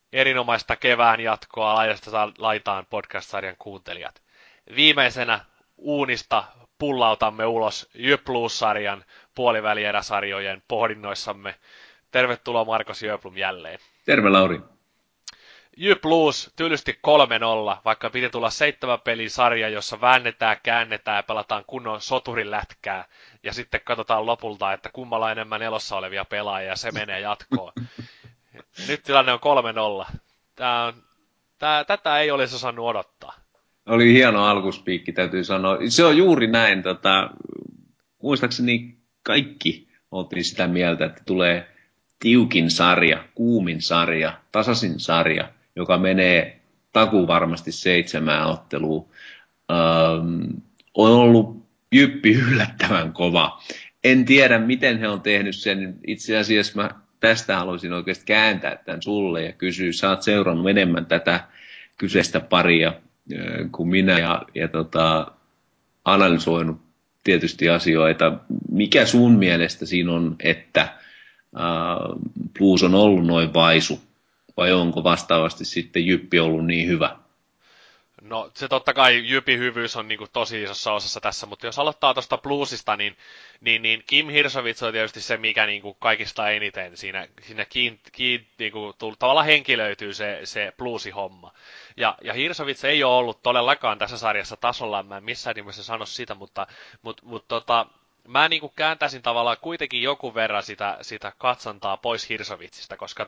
Erinomaista kevään jatkoa laidasta laitaan podcast-sarjan kuuntelijat. Viimeisenä uunista pullautamme ulos Jyp-Plus-sarjan puolivälieräsarjojen pohdinnoissamme. Tervetuloa Markus Jöblom jälleen. Terve Lauri. Jyp-Plus tylysti 3-0, vaikka piti tulla 7 pelin sarja, jossa väännetään, käännetään ja pelataan kunnon soturin ja sitten katsotaan lopulta, että kummalla on enemmän elossa olevia pelaajia ja se menee jatkoon. Ja nyt tilanne on 3-0. Tätä ei olisi osannut odottaa. Oli hieno alkuspiikki, täytyy sanoa. Se on juuri näin. Muistaakseni kaikki oltiin sitä mieltä, että tulee tiukin sarja, kuumin sarja, tasaisin sarja, joka menee takuvarmasti 7 otteluun. On ollut Jyppi yllättävän kova. En tiedä, miten he on tehnyt sen. Itse asiassa mä tästä haluaisin oikeasti kääntää tämän sulle ja kysyä, sä oot seurannut enemmän tätä kyseistä paria kuin minä ja analysoinut tietysti asioita. Mikä sun mielestä siinä on, että Blues on ollut noin vaisu, vai onko vastaavasti sitten Jyppi ollut niin hyvä? No se totta kai Jypin hyvyys on niinku tosi isossa osassa tässä, mutta jos aloittaa tuosta Bluesista, niin Kim Hirsovits on tietysti se, mikä niinku kaikista eniten siinä niinku, tavallaan henkilöityy se Bluesi-homma. Ja Hirsovits ei ole ollut todellakaan tässä sarjassa tasolla, mä en missään nimessä sano sitä, mutta mä niinku kääntäisin tavallaan kuitenkin joku verran sitä katsontaa pois Hirsovitsista, koska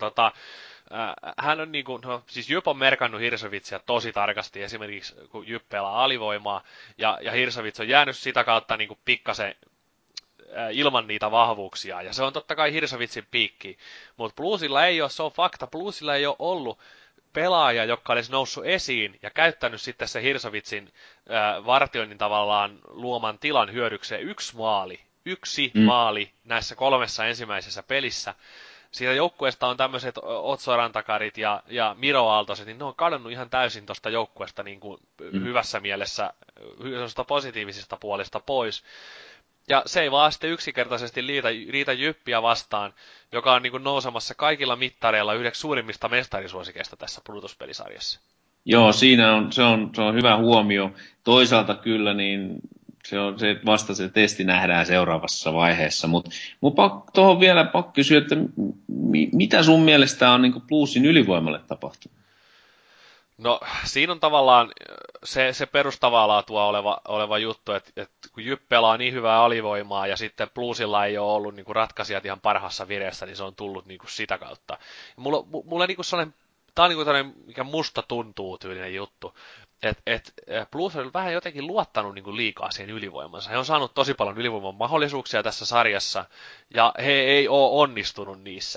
hän on niinku, no, siis Jyp on merkannut Hirsovitsia tosi tarkasti, esimerkiksi kun Jyp pelaa alivoimaa, ja Hirsovits on jäänyt sitä kautta niinku pikkasen ilman niitä vahvuuksia, ja se on totta kai Hirsovitsin piikki, mutta Bluesilla ei ole, se on fakta, Bluesilla ei ole ollut pelaaja, joka olisi noussut esiin ja käyttänyt sitten se Hirsovitsin vartioinnin tavallaan luoman tilan hyödykseen yksi maali näissä 3 ensimmäisessä pelissä. Siitä joukkueesta on tämmöiset Otso Rantakarit ja Miro Aaltoset, niin ne on kadonnut ihan täysin tuosta joukkueesta niin kuin hyvässä mielessä, positiivisista puolista pois. Ja se ei vaan sitten yksinkertaisesti riitä Jyppiä vastaan, joka on niin kuin nousemassa kaikilla mittareilla yhdeksi suurimmista mestarisuosikeista tässä pudotuspelisarjassa. Joo, se on hyvä huomio. Toisaalta kyllä, niin se vasta se testi nähdään seuraavassa vaiheessa. Mutta tuohon vielä pakko kysyä, että mitä sun mielestä on niin Bluesin ylivoimalle tapahtunut? No siinä on tavallaan se perustavaa laatua oleva juttu, että kun Jyp pelaa niin hyvää alivoimaa ja sitten Bluesilla ei ole ollut niinku ratkaisijat ihan parhaassa vireessä, niin se on tullut niinku sitä kautta. Mulla niinku sellainen, tää on niinku tällainen, mikä musta tuntuu tyylinen juttu, että Blues on vähän jotenkin luottanut niinku liikaa siihen ylivoimansa. He on saanut tosi paljon ylivoiman mahdollisuuksia tässä sarjassa ja he ei ole onnistunut niissä.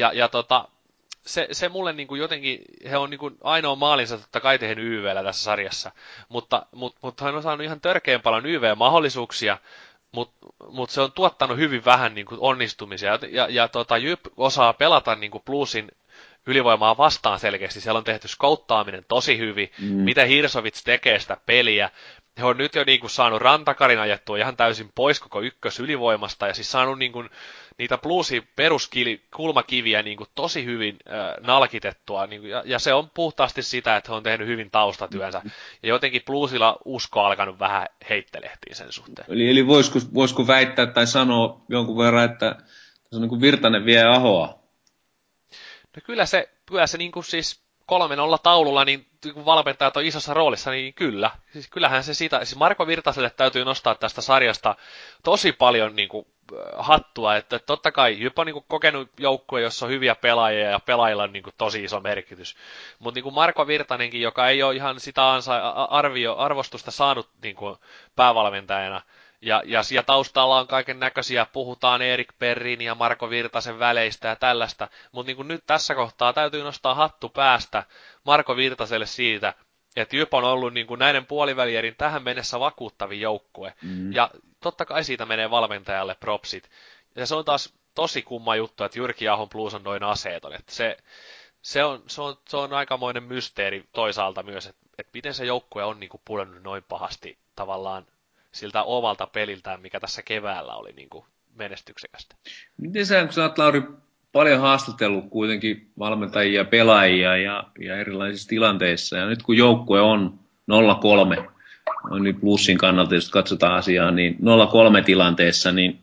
Se mulle niin kuin jotenkin, he on niin kuin ainoa maalinsa totta kai tehnyt YVllä tässä sarjassa, mutta hän on saanut ihan törkeän paljon YV-mahdollisuuksia, mutta se on tuottanut hyvin vähän niin kuin onnistumisia, Jyp osaa pelata niin kuin Bluesin ylivoimaa vastaan selkeästi, siellä on tehty skouttaaminen tosi hyvin, Mm. miten Hirsovits tekee sitä peliä, he on nyt jo niin kuin saanut Rantakarin ajettua ihan täysin pois koko ykkösylivoimasta ja siis saanut niin kuin niitä Bluesin peruskulmakiviä niin kuin tosi hyvin nalkitettua niin kuin, ja se on puhtaasti sitä, että he on tehnyt hyvin taustatyönsä ja jotenkin Bluesilla usko alkanut vähän heittelehtiin sen suhteen. Eli voisiko väittää tai sanoa jonkun verran, että se on niin kuin Virtanen vie Ahoa? No kyllä se niin kuin siis 3-0 taululla, niin kun valmentajat on isossa roolissa, niin kyllä. Siis kyllähän se sitä, siis Marko Virtaselle täytyy nostaa tästä sarjasta tosi paljon niin kuin, hattua, että totta kai Jyp on niin kuin, kokenut joukkue, jossa on hyviä pelaajia ja pelaajilla on niin kuin, tosi iso merkitys. Mutta niin Marko Virtanenkin, joka ei ole ihan sitä arvostusta saanut niin kuin, päävalmentajana, ja taustalla on kaiken näköisiä, puhutaan Erik Perrin ja Marko Virtasen väleistä ja tällaista, mutta niin nyt tässä kohtaa täytyy nostaa hattu päästä Marko Virtaselle siitä, että Jyp on ollut niin kuin näiden puolivälierin tähän mennessä vakuuttavin joukkue, Mm. ja totta kai siitä menee valmentajalle propsit. Ja se on taas tosi kumma juttu, että Jyrki Ahon Blues on noin aseeton, että se on aikamoinen mysteeri toisaalta myös, että miten se joukkue on niin kuin pudonnut noin pahasti tavallaan siltä omalta peliltään, mikä tässä keväällä oli niin kuin menestyksekästä. Miten sä, kun sä oot, Lauri, paljon haastatellut kuitenkin valmentajia, pelaajia ja erilaisissa tilanteissa. Ja nyt kun joukkue on 0-3, niin plussin kannalta, jos katsotaan asiaa, niin 0-3 tilanteessa, niin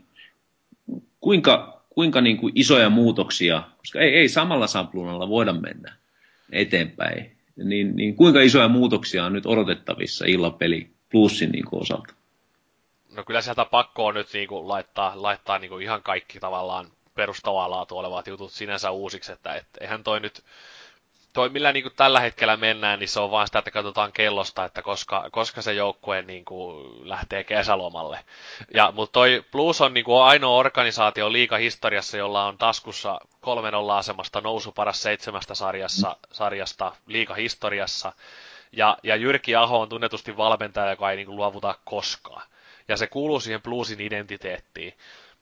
kuinka niin kuin isoja muutoksia, koska ei samalla sapluunalla voida mennä eteenpäin, niin kuinka isoja muutoksia on nyt odotettavissa illapeli plussin niin kuin osalta? No kyllä sieltä pakko on nyt niinku laittaa niinku ihan kaikki tavallaan perustavaa laatua olevat jutut sinänsä uusiksi, että eihän toi millä niinku tällä hetkellä mennään, niin se on vaan sitä, että katsotaan kellosta, että koska se joukkue niinku lähtee kesälomalle. Mutta toi Blues on niinku ainoa organisaatio liigahistoriassa, jolla on taskussa 3-0 asemasta nousu paras 7 sarjasta liigahistoriassa. Ja Jyrki Aho on tunnetusti valmentaja, joka ei niinku luovuta koskaan. Ja se kuuluu siihen Bluesin identiteettiin.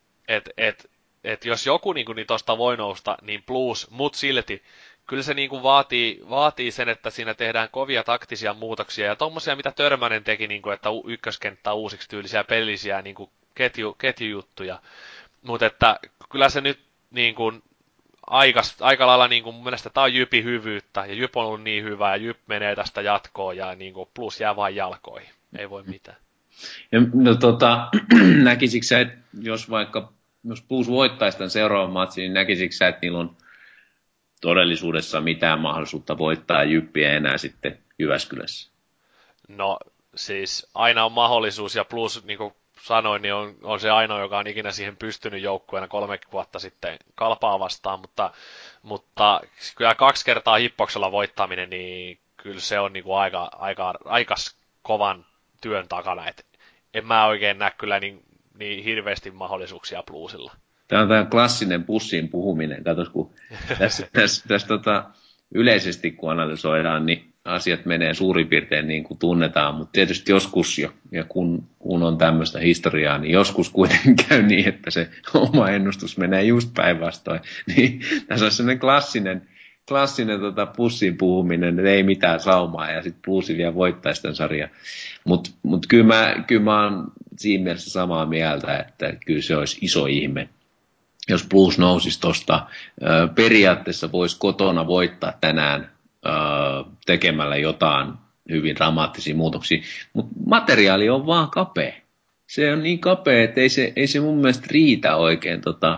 Et jos joku niin tosta voi nousta, niin Blues, mut silti, kyllä se niinku vaatii sen, että siinä tehdään kovia taktisia muutoksia. Ja tommosia, mitä Törmänen teki, niinku, että ykköskenttä uusiksi tyylisiä pelisiä niinku ketjujuttuja. Mutta että kyllä se nyt niinku, aika lailla niinku, mun mielestä tää on Jypin hyvyyttä. Ja Jyp on ollut niin hyvä ja Jyp menee tästä jatkoon ja niinku, Blues jää vain jalkoihin. Ei voi mitään. Ja, no, näkisikö sä, että jos Blues voittaisi tämän seuraavan matsin, niin näkisikö sä, että niillä on todellisuudessa mitään mahdollisuutta voittaa Jyppiä enää sitten Jyväskylässä? No siis aina on mahdollisuus ja plus niin kuin sanoin, niin on se ainoa, joka on ikinä siihen pystynyt joukkueena 3 vuotta sitten Kalpaa vastaan, mutta kyllä 2 kertaa hippoksella voittaminen, niin kyllä se on niin kuin aika kovan työn takana, et en mä oikein näe kyllä niin hirveästi mahdollisuuksia Bluesilla. Tämä on tämä klassinen pussiin puhuminen. Katos, kun tässä yleisesti kun analysoidaan, niin asiat menee suurin piirtein niin kuin tunnetaan, mutta tietysti joskus, ja kun on tämmöistä historiaa, niin joskus kuitenkin käy niin, että se oma ennustus menee just päinvastoin. Niin tässä on sellainen klassinen pussiin puhuminen, että ei mitään saumaa, ja sitten Bluesi vielä voittaisi tämän sarjan. Mutta kyllä mä oon siinä mielessä samaa mieltä, että kyllä se olisi iso ihme, jos Blues nousisi tuosta. Periaatteessa voisi kotona voittaa tänään tekemällä jotain hyvin dramaattisia muutoksia, mutta materiaali on vaan kapea. Se on niin kapea, että ei se mun mielestä riitä oikein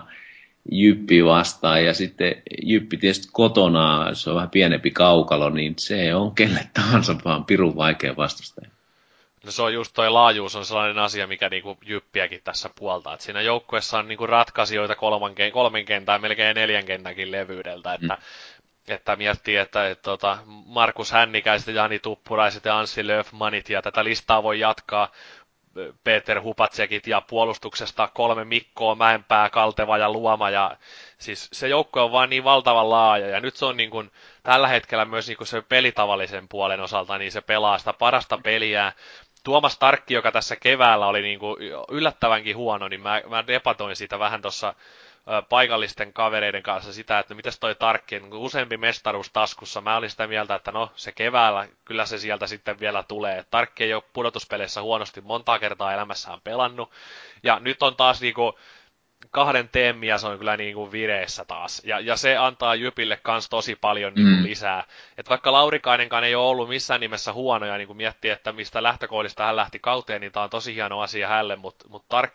Jyppi vastaan, ja sitten Jyppi tietysti kotona, se on vähän pienempi kaukalo, niin se on kelle tahansa vaan pirun vaikea vastustaja. No se on just toi laajuus on sellainen asia, mikä niinku Jyppiäkin tässä puoltaa. Et siinä joukkueessa on niinku ratkaisijoita 3 kentän, melkein 4 kentänkin levyydeltä. Että miettii, että Markus Hännikäiset, Jani Tuppuraiset ja Anssi Löfmanit ja tätä listaa voi jatkaa. Peter Hupatsekit ja puolustuksesta 3 Mikkoa, Mäenpää, Kalteva ja Luoma. Ja siis se joukkue on vaan niin valtavan laaja. Ja nyt se on niin kuin, tällä hetkellä myös niin kuin se pelitavallisen puolen osalta, niin se pelaa sitä parasta peliä. Tuomas Tarkki, joka tässä keväällä oli niin kuin yllättävänkin huono, niin mä debatoin siitä vähän tuossa paikallisten kavereiden kanssa sitä, että mitäs toi Tarkki, niin useampi mestaruus taskussa. Mä olin sitä mieltä, että no se keväällä, kyllä se sieltä sitten vielä tulee. Tarkki ei ole pudotuspeleissä huonosti montaa kertaa elämässään pelannut. Ja nyt on taas niinku 2 teemiä, se on kyllä niinku vireessä taas. Ja se antaa Jypille kans tosi paljon niinku lisää. Et vaikka Laurikainenkaan ei ole ollut missään nimessä huonoja, niin miettii, että mistä lähtökohdista hän lähti kauteen, niin tää on tosi hieno asia hälle, mutta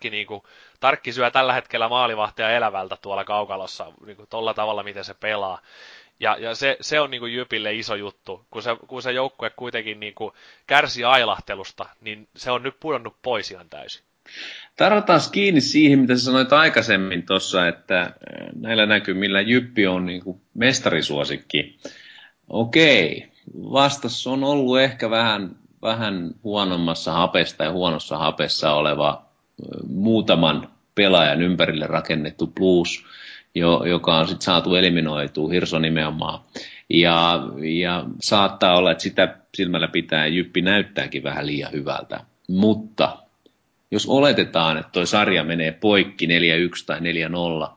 Tarkki syö tällä hetkellä maalivahtia elävältä tuolla kaukalossa, niinku tolla tavalla, miten se pelaa. Ja se on niinku Jypille iso juttu, kun se joukkue kuitenkin niinku kärsi ailahtelusta, niin se on nyt pudonnut pois ihan täysin. Tarvitaan kiinni siihen, mitä sä sanoit aikaisemmin tuossa, että näillä näkymillä Jyppi on niin kuin mestarisuosikki. Okei, vastas on ollut ehkä vähän huonommassa hapesta ja huonossa hapessa oleva muutaman pelaajan ympärille rakennettu Blues, joka on sitten saatu eliminoitua, Hirso nimenomaan. Ja saattaa olla, että sitä silmällä pitää Jyppi näyttääkin vähän liian hyvältä, mutta jos oletetaan, että toi sarja menee poikki 4-1 tai 4-0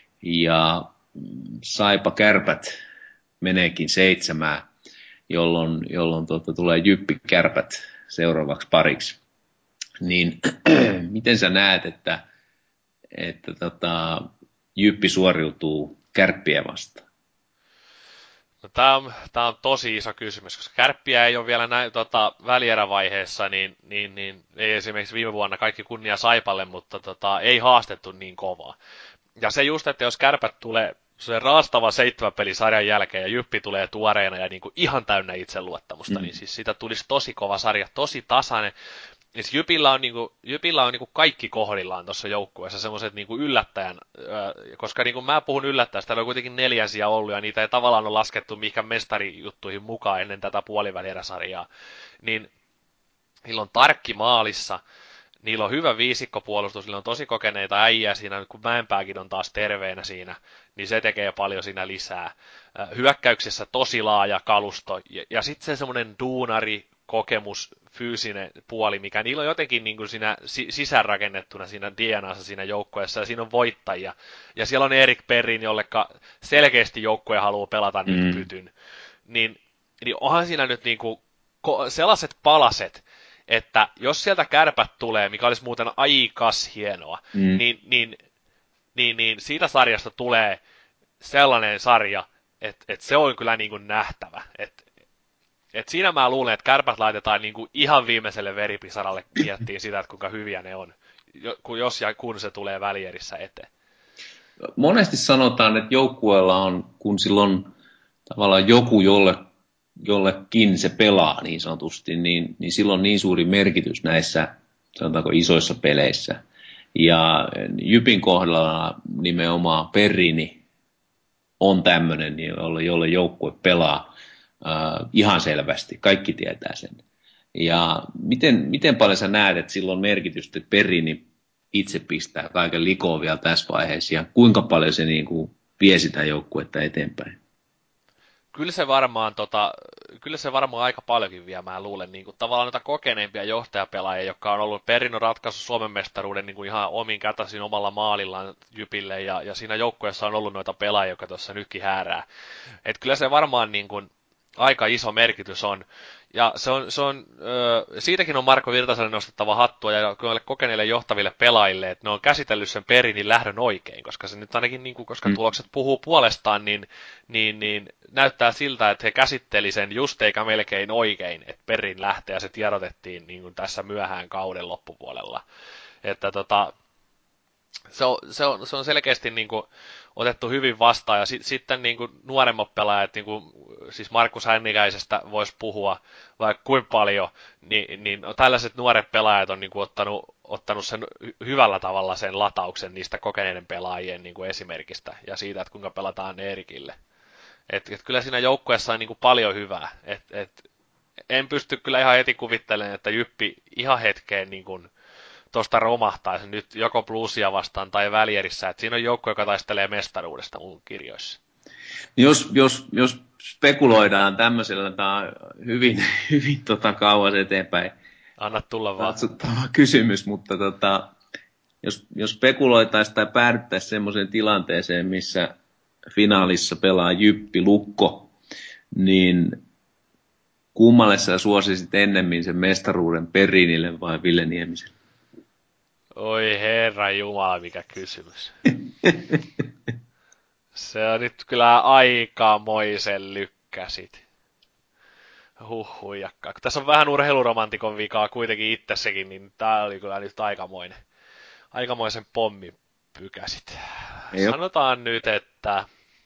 ja Saipa Kärpät meneekin 7, jolloin tulee Jyppi Kärpät seuraavaksi pariksi, niin miten sä näet, että Jyppi suoriutuu Kärppiä vastaan? No, tää on tosi iso kysymys, koska Kärppiä ei ole vielä näin välierävaiheessa, niin ei esimerkiksi viime vuonna kaikki kunnia Saipalle, mutta ei haastettu niin kovaa. Ja se just, että jos Kärpät tulee se raastava 7 pelisarjan jälkeen ja Jyppi tulee tuoreena ja niin kuin ihan täynnä itseluottamusta, niin siis siitä tulisi tosi kova sarja, tosi tasainen. Niin Jypillä on niinku kaikki kohdillaan tuossa joukkueessa semmoiset niinku yllättäjän, koska niinku mä puhun yllättäjästä, täällä on kuitenkin 4 ollut ja niitä ei tavallaan ole laskettu mihinkään mestarijuttuihin mukaan ennen tätä puolivälieräsarjaa. Niin niillä on Tarkki maalissa, niillä on hyvä viisikkopuolustus, niillä on tosi kokeneita äijää siinä, kun Mäenpääkin on taas terveenä siinä, niin se tekee paljon siinä lisää. Hyökkäyksessä tosi laaja kalusto ja sitten se semmoinen duunari, kokemus, fyysinen puoli, mikä niillä on jotenkin niin kuin siinä sisäänrakennettuna siinä DNAssa siinä joukkueessa, ja siinä on voittajia. Ja siellä on Erik Perrin, jolleka selkeästi joukkue haluaa pelata niin pytyn. Niin onhan siinä nyt niin kuin sellaiset palaset, että jos sieltä Kärpät tulee, mikä olisi muuten aikas hienoa, niin siitä sarjasta tulee sellainen sarja, että se on kyllä niin kuin nähtävä. Et siinä mä luulen, että Kärpät laitetaan niin kuin ihan viimeiselle veripisaralle miettiin sitä, että kuinka hyviä ne on, jos ja kun se tulee välierissä eteen. Monesti sanotaan, että joukkueella on, kun silloin tavallaan joku, jollekin se pelaa niin sanotusti, niin silloin on niin suuri merkitys näissä, sanotaanko, isoissa peleissä. Ja Jypin kohdalla nimenomaan Perrini on tämmöinen, jolle joukkue pelaa ihan selvästi. Kaikki tietää sen. Ja miten paljon sä näet, että sillä on merkitystä, että Perrini itse pistää kaiken likoon vielä tässä vaiheessa, ja kuinka paljon se niin kuin vie sitä joukkuetta eteenpäin? Kyllä se varmaan aika paljonkin vie, mä luulen, niin kuin tavallaan noita kokeneimpia johtajapelaajia, jotka on ollut Perrin ratkaissut Suomen mestaruuden niin kuin ihan omin kätäsin omalla maalillaan Jypille, ja siinä joukkueessa on ollut noita pelaajia, jotka tuossa nytkin häärää. Et kyllä se varmaan niin kuin aika iso merkitys on. Ja siitäkin on Marko Virtaselle nostettava hattua ja kokeneille johtaville pelaajille, että ne on käsitellyt sen Perinin lähdön oikein, koska se nyt ainakin, niin kuin, koska tulokset puhuu puolestaan, niin näyttää siltä, että he käsitteli sen just eikä melkein oikein, että Perin lähtee ja se tiedotettiin niin kuin tässä myöhään kauden loppupuolella. Että se on selkeästi niin kuin otettu hyvin vastaan, ja sitten niin kuin nuoremmat pelaajat, niin kuin, siis Markus Hännikäisestä voisi puhua vaikka kuinka paljon, niin tällaiset nuoret pelaajat on niin kuin ottanut sen hyvällä tavalla sen latauksen niistä kokeneiden pelaajien niin kuin esimerkistä, ja siitä, että kuinka pelataan Erikille. Et kyllä siinä joukkueessa on niin kuin paljon hyvää. En pysty kyllä ihan heti kuvittelemaan, että Jyppi ihan hetkeen niin kuin tuosta romahtaisi nyt joko Bluesia vastaan tai välierissä, että siinä on joukko, joka taistelee mestaruudesta mun kirjoissa. Jos spekuloidaan tämmöisellä, tämä on hyvin kauas eteenpäin. Anna tulla vaan. Katsottava kysymys, mutta jos spekuloitaisiin tai päädyttäisiin semmoiseen tilanteeseen, missä finaalissa pelaa Jyppi Lukko, niin kummalle sä suosisit ennemmin sen mestaruuden, Perrinille vai Ville Niemiselle? Oi herra jumala, mikä kysymys. Se on nyt kyllä aikamoisen lykkäsit. Huhhuijakka. Kun tässä on vähän urheiluromantikon vikaa kuitenkin itsessäkin, niin tää oli kyllä nyt aikamoisen pommin pykäsit. Sanotaan nyt, että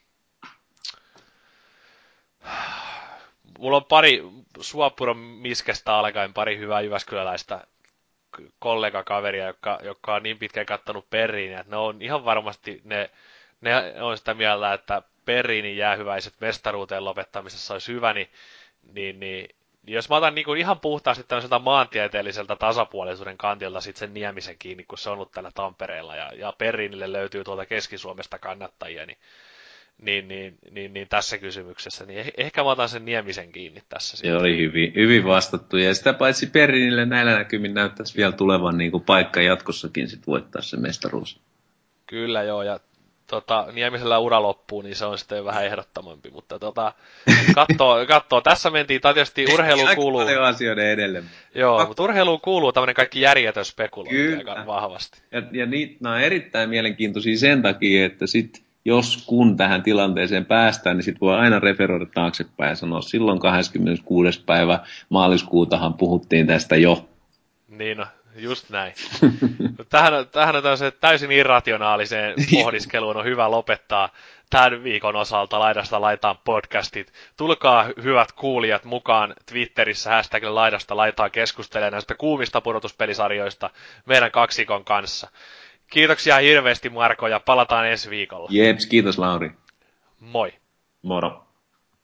mulla on pari Suopuron Miskestä alkaen pari hyvää jyväskyläläistä kollegakaveria, jotka on niin pitkään kattanut Perriin, että ne on ihan varmasti, ne on sitä mieltä, että Perriinin jäähyväiset mestaruuteen lopettamisessa olisi hyvä, niin jos mä otan niin kuin ihan puhtaasti tämmöiseltä maantieteelliseltä tasapuolisuuden kantilta sitten sen Niemisen kiinni, kun se on ollut täällä Tampereella, ja Perriinille löytyy tuolta Keski-Suomesta kannattajia, niin tässä kysymyksessä, niin ehkä mä otan sen Niemisen kiinni tässä. Se oli hyvin vastattu, ja sitä paitsi Perrinille näillä näkymin näyttäisi vielä tulevan niin kuin paikka jatkossakin sit voittaa se mestaruus. Kyllä joo, ja Niemisellä ura loppuu, niin se on sitten vähän ehdottomampi, mutta kattoo. Tässä mentiin, tietysti urheiluun kuuluu. Paljon asioiden edelle. Joo, mutta urheiluun kuuluu tämmöinen kaikki järjetön spekulointi aika vahvasti. Ja nämä on erittäin mielenkiintoisia sen takia, että sit jos kun tähän tilanteeseen päästään, niin sitten voi aina referoida taaksepäin ja sanoa, silloin 26. päivä maaliskuutahan puhuttiin tästä jo. Niin no, just näin. Tähän on täysin irrationaaliseen pohdiskeluun on hyvä lopettaa tämän viikon osalta Laidasta laitaan podcastit. Tulkaa hyvät kuulijat mukaan Twitterissä hashtagilla Laidasta laitaan keskustelemaan näistä kuumista pudotuspelisarjoista meidän kaksikon kanssa. Kiitoksia hirveästi Marko ja palataan ensi viikolla. Jeps, kiitos Lauri. Moi. Moro.